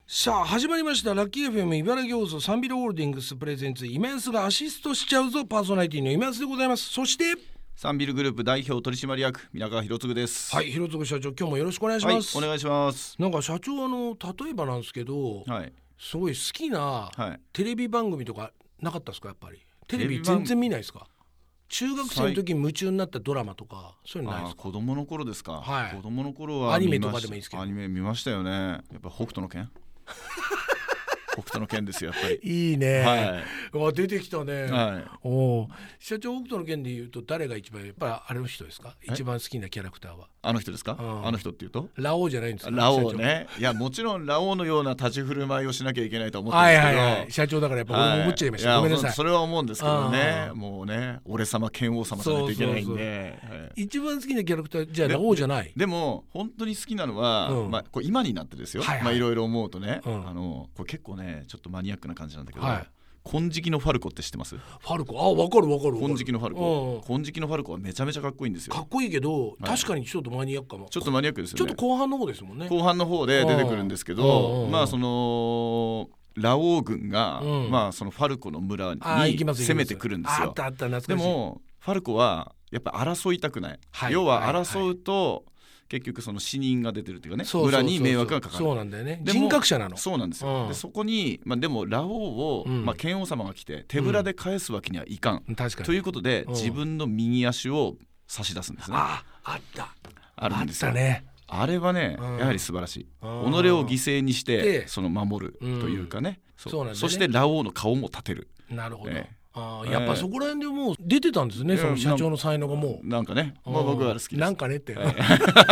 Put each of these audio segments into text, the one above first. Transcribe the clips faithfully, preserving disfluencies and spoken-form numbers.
さあ始まりましたラッキー エフエム 茨城放送サンビルホールディングスプレゼンツ今安がアシストしちゃうぞパーソナリティの今安でございます。そしてサンビルグループ代表取締役皆川博嗣です。 はい、広嗣社長今日もよろしくお願いします。 はい、お願いします。 なんか社長あの例えばなんですけど、はい、すごい好きなテレビ番組とかなかったですか？やっぱりテレビ全然見ないですか？中学生の時に夢中になったドラマとかそういうのないですか？ 子供の頃ですか、はい、子供の頃はアニメとかでもいいですけど、 アニメ見ましたよね。やっぱ北斗の拳北斗の拳ですよやっぱり。 いいね、 はい、 出てきたね、はい、お社長北斗の拳で言うと誰が一番やっぱりあれの人ですか？一番好きなキャラクターはあの人ですか？あの人っていうとラオウじゃないんですか？ ラオウね。いやもちろんラオウのような立ち振る舞いをしなきゃいけないと思ってるんですけど、はいはいはい、 社長だからやっぱ俺も思っちゃいました、はい、ごめんなさい。 それは思うんですけどね、もうね俺様剣王様じゃないといけないんで。そうそうそう、 はい、一番好きなキャラクターじゃあラオウじゃない。 で, でも本当に好きなのは、うんまあ、こう今になってですよ、はいはい、まあ、いろいろ思うとね、うん、あのこれ結構ねちょっとマニアックな感じなんだけど、はい、金色のファルコって知ってます？ファルコ、あ、分かる分かる。 金色のファルコ、金色のファルコはめちゃめちゃかっこいいんですよ。 かっこいいけど、はい、確かにちょっとマニアックかも。 ちょっとマニアックですよね。 ちょっと後半の方ですもんね。 後半の方で出てくるんですけど、まあそのラオウ軍が、うん、まあそのファルコの村に攻めてくるんですよ。 あったあった懐かしい。 でもファルコはやっぱ争いたくない、はい、要は争うと、はいはい、結局その死人が出てるというかね、そうそうそうそう、村に迷惑がかかる。 そうなんだよね。人格者なの。 そうなんですよ、うん、でそこに、まあ、でもラオウを、うんまあ、剣王様が来て手ぶらで返すわけにはいかん、うん、確かにということで、うん、自分の右足を差し出すんですね。 ああったあるんですよ。 あったね。 あれはね、うん、やはり素晴らしい。己を犠牲にしてその守るというかね、うん、そうそうなんだね。そしてラオウの顔も立てる。 なるほど、えーあやっぱそこら辺でもう出てたんですね、えー、その社長の才能がもうなんかね、まあ、僕は好きです。 なんかねって、はい、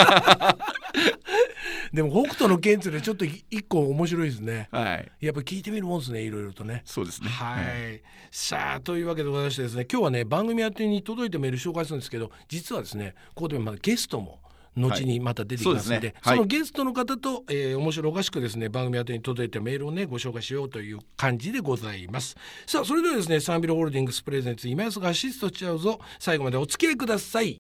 でも北斗の拳ってちょっと一個面白いですね、はい、やっぱ聞いてみるもんですね、いろいろとね。 そうですね、 はい、はい、さあというわけでございましてですね、今日はね番組宛てに届いたメール紹介するんですけど、実はですねここでまだゲストも後にまた出てきますので、はい そ, でねはい、そのゲストの方と、えー、面白おかしくですね番組宛てに届いたメールをねご紹介しようという感じでございます。さあそれではですねサンビルホールディングスプレゼンツ今安がアシストしちゃうぞ、最後までお付き合いください。